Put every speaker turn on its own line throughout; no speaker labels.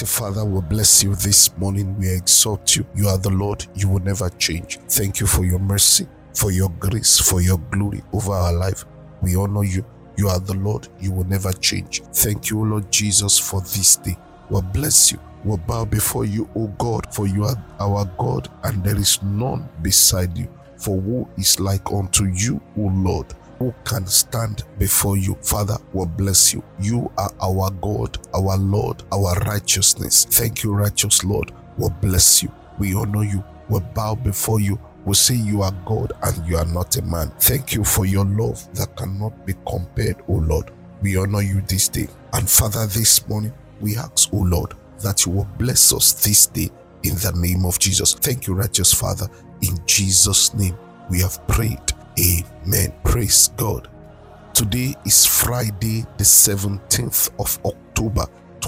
Almighty Father, we bless you this morning. We exalt you. You are the Lord. You will never change. Thank you for your mercy, for your grace, for your glory over our life. We honor you. You are the Lord. You will never change. Thank you, Lord Jesus, for this day. We bless you. We bow before you, O God, for you are our God, and there is none beside you. For who is like unto you, O Lord? Who can stand before you? Father, we bless you. You are our God, our Lord, our righteousness. Thank you, righteous Lord. We bless you. We honor you. We bow before you. We say you are God and you are not a man. Thank you for your love that cannot be compared, O Lord. We honor you this day. And Father, this morning, we ask, O Lord, that you will bless us this day in the name of Jesus. Thank you, righteous Father. In Jesus' name, we have prayed. Amen. Praise God. Today is Friday, the 17th of October,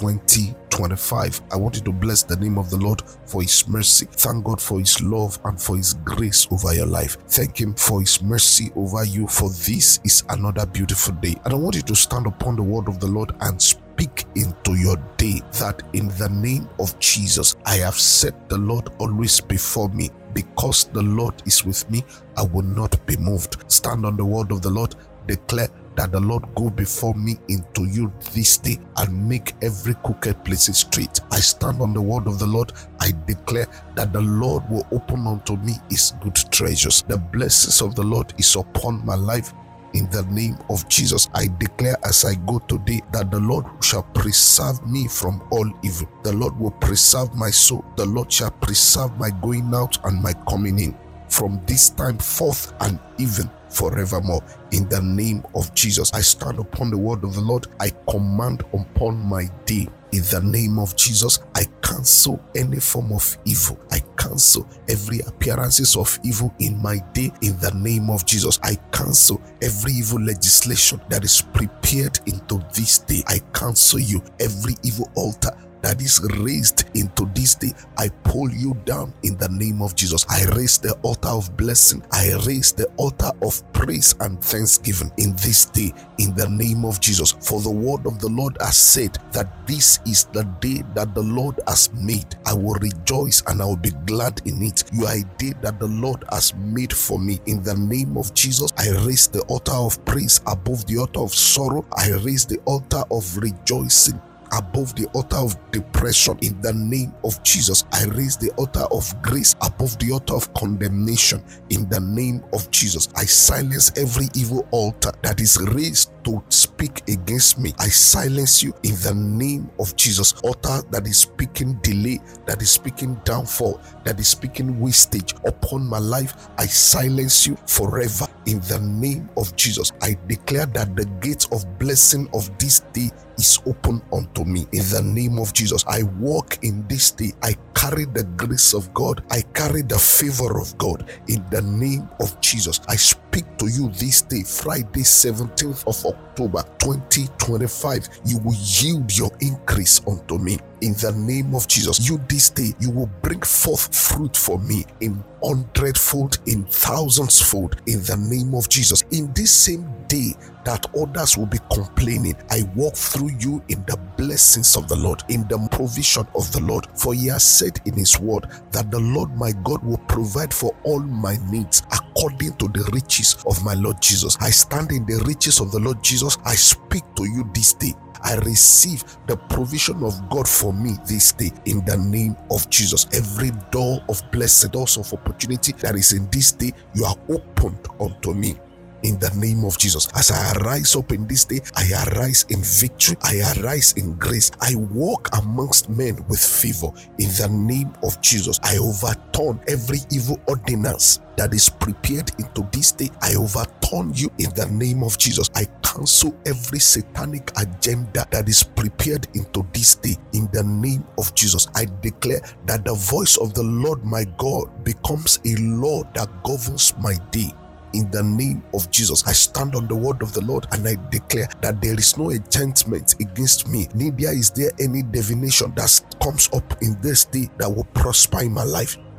2025. I want you to bless the name of the Lord for his mercy. Thank God for his love and for his grace over your life. Thank him for his mercy over you, for this is another beautiful day. And I want you to stand upon the word of the Lord and speak into your day that in the name of Jesus, I have set the Lord always before me. Because the Lord is with me, I will not be moved. Stand on the word of the Lord. Declare that the Lord go before me into you this day and make every crooked place straight. I stand on the word of the Lord. I declare that the Lord will open unto me his good treasures. The blessings of the Lord is upon my life. In the name of Jesus, I declare as I go today that the Lord shall preserve me from all evil. The Lord will preserve my soul. The Lord shall preserve my going out and my coming in from this time forth and even forevermore. In the name of Jesus, I stand upon the word of the Lord. I command upon my day. In the name of Jesus, I cancel any form of evil. I cancel every appearances of evil in my day. In the name of Jesus, I cancel every evil legislation that is prepared into this day. I cancel you. Every evil altar that is raised into this day, I pull you down in the name of Jesus. I raise the altar of blessing. I raise the altar of praise and thanksgiving in this day in the name of Jesus. For the word of the Lord has said that this is the day that the Lord has made. I will rejoice and I will be glad in it. You are a day that the Lord has made for me. In the name of Jesus, I raise the altar of praise above the altar of sorrow. I raise the altar of rejoicing above the altar of depression. In the name of Jesus, I raise the altar of grace above the altar of condemnation. In the name of Jesus, I silence every evil altar that is raised to speak against me. I silence you in the name of Jesus. Altar that is speaking delay, that is speaking downfall, that is speaking wastage upon my life, I silence you forever in the name of Jesus. I declare that the gate of blessing of this day is open unto me. In the name of Jesus, I walk in this day. I carry the grace of God. I carry the favor of God. In the name of Jesus, I speak to you this day, Friday, 17th of October, 2025. You will yield your increase unto me. In the name of Jesus, you this day, you will bring forth fruit for me in 100-fold, in 1,000-fold. In the name of Jesus, in this same day that others will be complaining, I walk through you in the blessings of the Lord, in the provision of the Lord. For he has said in his word that the Lord my God will provide for all my needs according to the riches of my Lord Jesus. I stand in the riches of the Lord Jesus. I speak to you this day. I receive the provision of God for me this day in the name of Jesus. Every door of blessing, doors of opportunity that is in this day, you are opened unto me. In the name of Jesus, as I arise up in this day, I arise in victory, I arise in grace. I walk amongst men with favor. In the name of Jesus, I overturn every evil ordinance that is prepared into this day. I overturn you in the name of Jesus. I cancel every satanic agenda that is prepared into this day. In the name of Jesus, I declare that the voice of the Lord my God becomes a law that governs my day. In the name of Jesus, I stand on the word of the Lord and I declare that there is no enchantment against me, neither is there any divination that comes up in this day that will prosper in my life.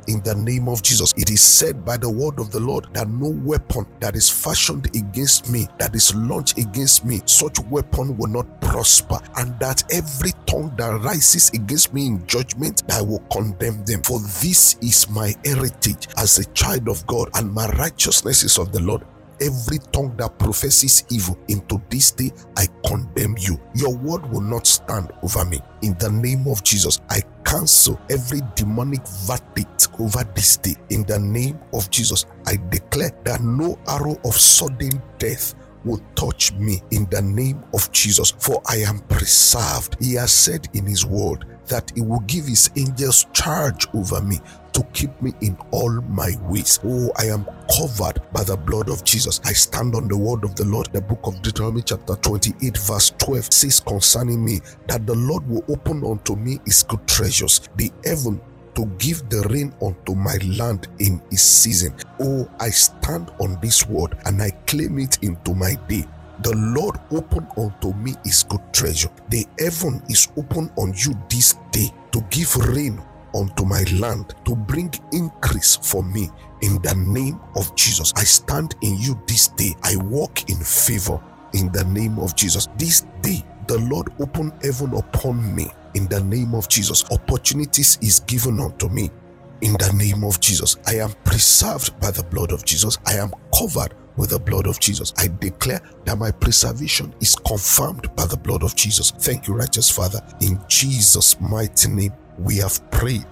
in the name of Jesus. It is said by the word of the Lord that no weapon that is fashioned against me, that is launched against me, such weapon will not prosper, and that every tongue that rises against me in judgment, I will condemn them. For this is my heritage as a child of God, and my righteousness is of the Lord. Every tongue that professes evil into this day, I condemn you. Your word will not stand over me. In the name of Jesus, I cancel every demonic verdict over this day. In the name of Jesus, I declare that no arrow of sudden death will touch me in the name of Jesus, for I am preserved. He has said in his word that he will give his angels charge over me to keep me in all my ways. Oh, I am covered by the blood of Jesus. I stand on the word of the Lord. The book of Deuteronomy chapter 28 verse 12 says concerning me that the Lord will open unto me his good treasures, the heaven, to give the rain unto my land in his season. Oh, I stand on this word and I claim it into my day. The Lord open unto me his good treasure. The heaven is open on you this day to give rain unto my land, to bring increase for me. In the name of Jesus, I stand in you this day. I walk in favor in the name of Jesus. This day, the Lord open heaven upon me. In the name of Jesus, opportunities is given unto me. In the name of Jesus, I am preserved by the blood of Jesus. I am covered with the blood of Jesus. I declare that my preservation is confirmed by the blood of Jesus. Thank you, righteous Father. In Jesus' mighty name, we have prayed.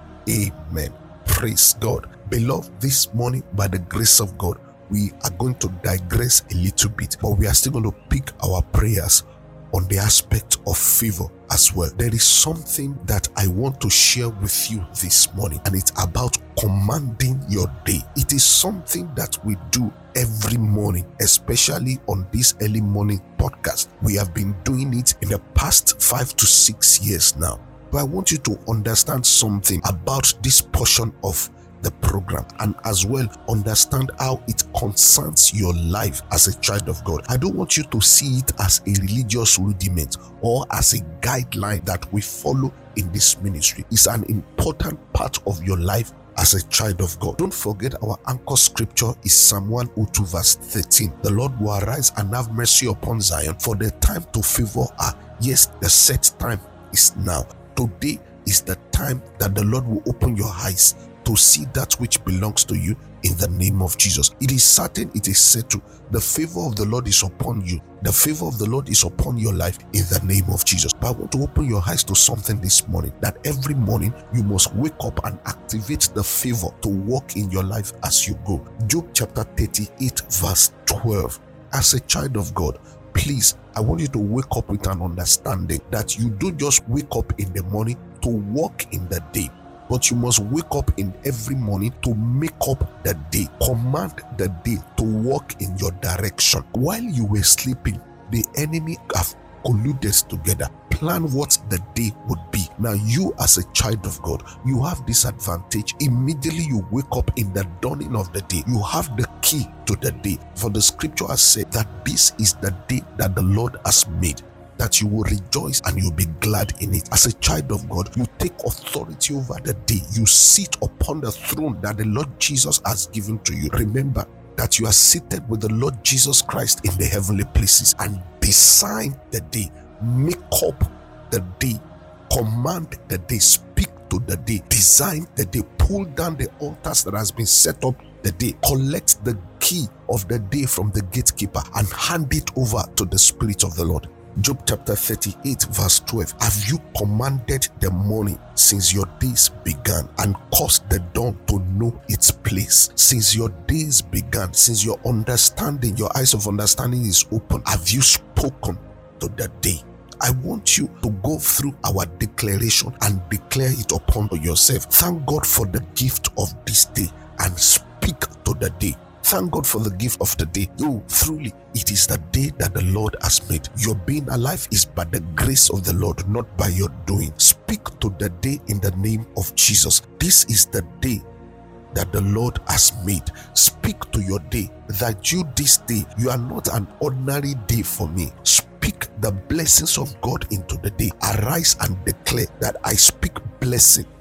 Amen. Praise God. Beloved, this morning, by the grace of God, we are going to digress a little bit, but we are still going to pick our prayers on the aspect of favor as well. There is something that I want to share with you this morning, and it's about commanding your day. It is something that we do every morning, especially on this early morning podcast. We have been doing it in the past 5 to 6 years now. But I want you to understand something about this portion of the program, and as well understand how it concerns your life as a child of God. I don't want you to see it as a religious rudiment or as a guideline that we follow in this ministry. It's an important part of your life as a child of God. Don't forget, our anchor scripture is Psalm 102 verse 13. The Lord will arise and have mercy upon Zion, for the time to favor her. Yes, the set time is now. Today is the time that the Lord will open your eyes to see that which belongs to you in the name of Jesus. It is certain, it is settled. The favor of the Lord is upon you. The favor of the Lord is upon your life in the name of Jesus. But I want to open your eyes to something this morning, that every morning you must wake up and activate the favor to walk in your life as you go. Job chapter 38 verse 12. As a child of God, please, I want you to wake up with an understanding that you don't just wake up in the morning to walk in the day, but you must wake up in every morning to make up the day, command the day to walk in your direction. While you were sleeping, the enemy have colluded together, plan what the day would be. Now you as a child of God, you have this advantage. Immediately you wake up in the dawning of the day, you have the key to the day. For the scripture has said that this is the day that the Lord has made, that you will rejoice and you'll be glad in it. As a child of God, you take authority over the day. You sit upon the throne that the Lord Jesus has given to you. Remember that you are seated with the Lord Jesus Christ in the heavenly places, and design the day, make up the day, command the day, speak to the day, design the day, pull down the altars that has been set up the day, collect the key of the day from the gatekeeper and hand it over to the Spirit of the Lord. Job chapter 38 verse 12. Have you commanded the morning since your days began, and caused the dawn to know its place? Since your days began, since your understanding, your eyes of understanding is open, have you spoken to the day? I want you to go through our declaration and declare it upon yourself. Thank God for the gift of this day and speak to the day. Thank God for the gift of the day. Oh, truly, it is the day that the Lord has made. Your being alive is by the grace of the Lord, not by your doing. Speak to the day in the name of Jesus. This is the day that the Lord has made. Speak to your day that you this day, you are not an ordinary day for me. Speak the blessings of God into the day. Arise and declare that I speak blessing.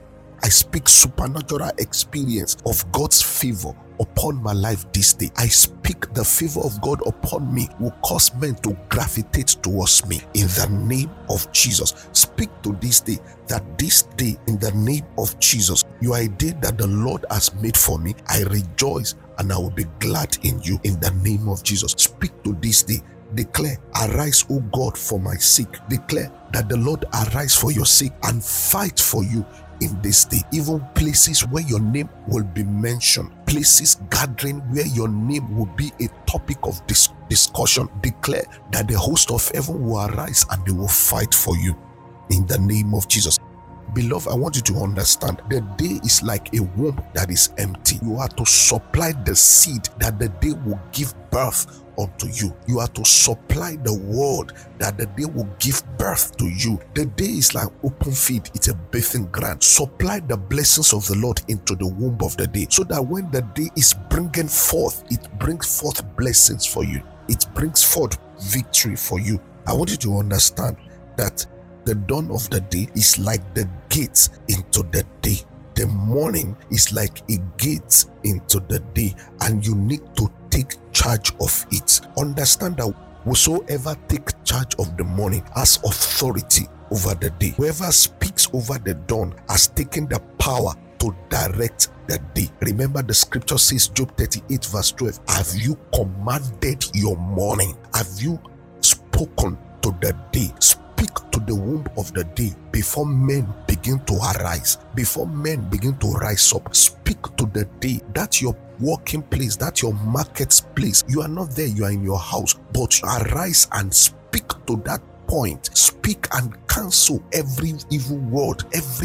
I speak supernatural experience of God's favor upon my life this day. I speak the favor of God upon me will cause men to gravitate towards me in the name of Jesus. Speak to this day that this day in the name of Jesus, you are a day that the Lord has made for me. I rejoice and I will be glad in you in the name of Jesus. Speak to this day. Declare, arise, O God, for my sake. Declare that the Lord arise for your sake and fight for you in this day. Even places where your name will be mentioned, places gathering where your name will be a topic of discussion. Declare that the host of heaven will arise and they will fight for you in the name of Jesus. Beloved, I want you to understand the day is like a womb that is empty. You are to supply the seed that the day will give birth unto you. You are to supply the word that the day will give birth to you. The day is like open field. It's a bathing ground. Supply the blessings of the Lord into the womb of the day so that when the day is bringing forth, it brings forth blessings for you. It brings forth victory for you. I want you to understand that the dawn of the day is like the gates into the day. The morning is like a gate into the day, and you need to take charge of it. Understand that whosoever take charge of the morning has authority over the day. Whoever speaks over the dawn has taken the power to direct the day. Remember the scripture says, Job 38 verse 12, have you commanded your morning? Have you spoken to the day? Speak to the womb of the day before men begin to arise, before men begin to rise up. Speak to the day. That's your working place, that's your marketplace. You are not there, you are in your house, but arise and speak to that point. Speak and cancel every evil word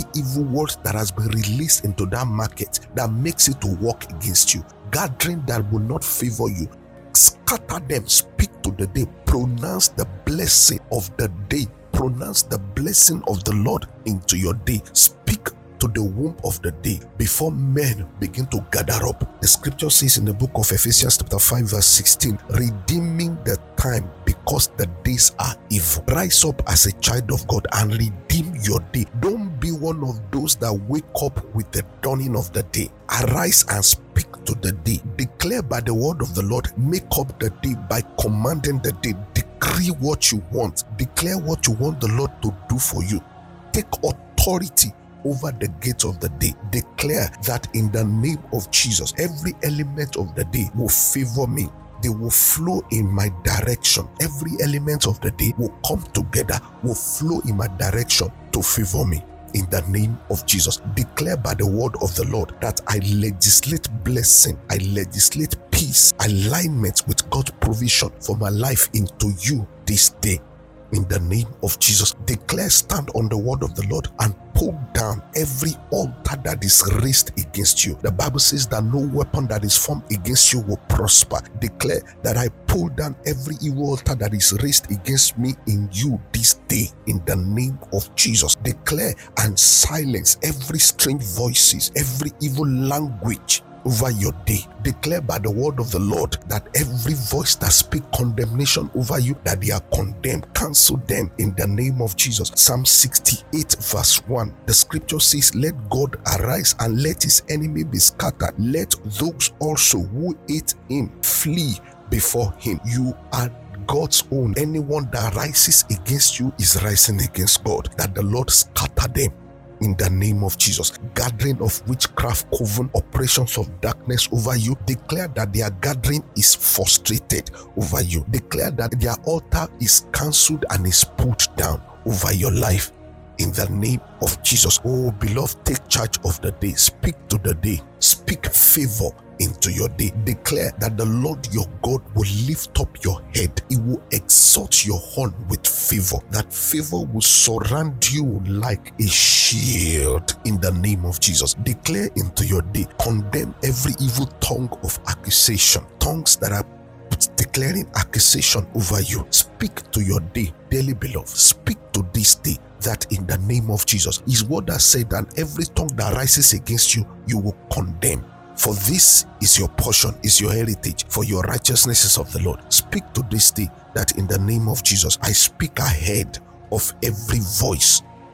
that has been released into that market that makes it to work against you. Gathering that will not favor you, scatter them. Speak to the day. Pronounce the blessing of the day. Pronounce the blessing of the Lord into your day. Speak to the womb of the day before men begin to gather up. The scripture says in the book of Ephesians chapter 5 verse 16, redeeming the time because the days are evil. Rise up as a child of God and redeem your day. Don't be one of those that wake up with the dawning of the day. Arise and speak to the day. Declare by the word of the Lord. Make up the day by commanding the day. Decree what you want. Declare what you want the Lord to do for you. Take authority over the gates of the day. Declare that in the name of Jesus, every element of the day will favor me. They will flow in my direction. Every element of the day will come together, will flow in my direction to favor me. In the name of Jesus, declare by the word of the Lord that I legislate blessing, I legislate peace, alignment with God's provision for my life into you this day. In the name of Jesus, declare, stand on the word of the Lord and pull down every altar that is raised against you. The Bible says that no weapon that is formed against you will prosper. Declare that I pull down every evil altar that is raised against me in you this day. In the name of Jesus, declare and silence every strange voices, every evil language over your day. Declare by the word of the Lord that every voice that speaks condemnation over you, that they are condemned. Cancel them in the name of Jesus. Psalm 68 verse 1. The scripture says, let God arise and let his enemy be scattered. Let those also who hate him flee before him. You are God's own. Anyone that rises against you is rising against God. That the Lord scatter them. In the name of Jesus, gathering of witchcraft, coven, operations of darkness over you, declare that their gathering is frustrated over you. Declare that their altar is cancelled and is put down over your life. In the name of Jesus, oh beloved, take charge of the day. Speak to the day. Speak favor into your day. Declare that the Lord your God will lift up your head. He will exalt your horn with favor. That favor will surround you like a shield in the name of Jesus. Declare into your day. Condemn every evil tongue of accusation. Tongues that are declaring accusation over you. Speak to your day, dearly beloved. Speak to this day that in the name of Jesus, his word has said that every tongue that rises against you, you will condemn. For this is your portion, is your heritage, for your righteousness is of the Lord. Speak to this day that in the name of Jesus, I speak ahead of every voice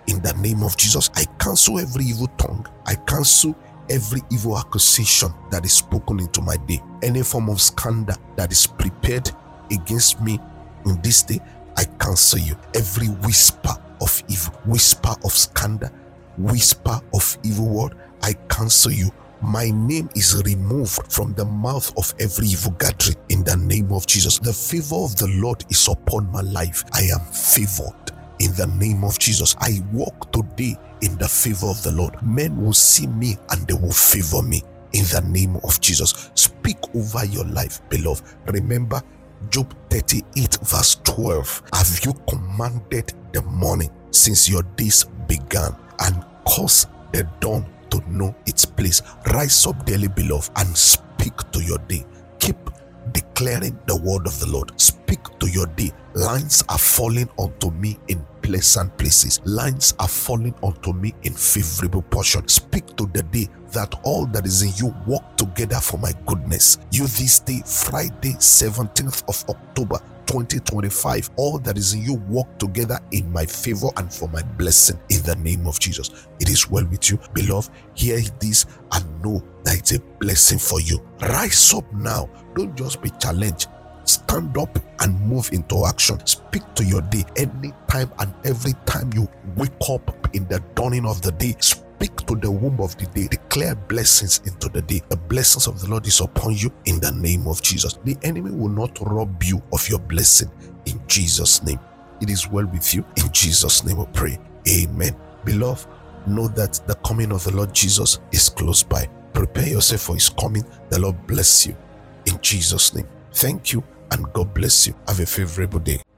in the name of Jesus. I cancel every evil tongue. I cancel every evil accusation that is spoken into my day. Any form of scandal that is prepared against me in this day, I cancel you. Every whisper of evil, whisper of scandal, whisper of evil word, I cancel you. My name is removed from the mouth of every evil gathering in the name of Jesus. The favor of the Lord is upon my life. I am favored in the name of Jesus. I walk today in the favor of the Lord. Men will see me and they will favor me in the name of Jesus. Speak over your life, beloved. Remember Job 38 verse 12. Have you commanded the morning since your days began, and caused the dawn to know its place? Rise up daily, beloved, and speak to your day. Keep declaring the word of the Lord. Speak to your day. Lines are falling onto me in pleasant places. Lines are falling onto me in favorable portion. Speak to the day that all that is in you work together for my goodness. You this day, Friday, 17th of October, 2025, all that is in you work together in my favor and for my blessing in the name of Jesus. It is well with you, beloved. Hear this and know that it's a blessing for you. Rise up now. Don't just be challenged. Stand up and move into action. Speak to your day anytime and every time you wake up in the dawning of the day. Speak to the womb of the day. Declare blessings into the day. The blessings of the Lord is upon you in the name of Jesus. The enemy will not rob you of your blessing in Jesus' name. It is well with you. In Jesus' name we pray. Amen. Beloved, know that the coming of the Lord Jesus is close by. Prepare yourself for his coming. The Lord bless you in Jesus' name. Thank you and God bless you. Have a favorable day.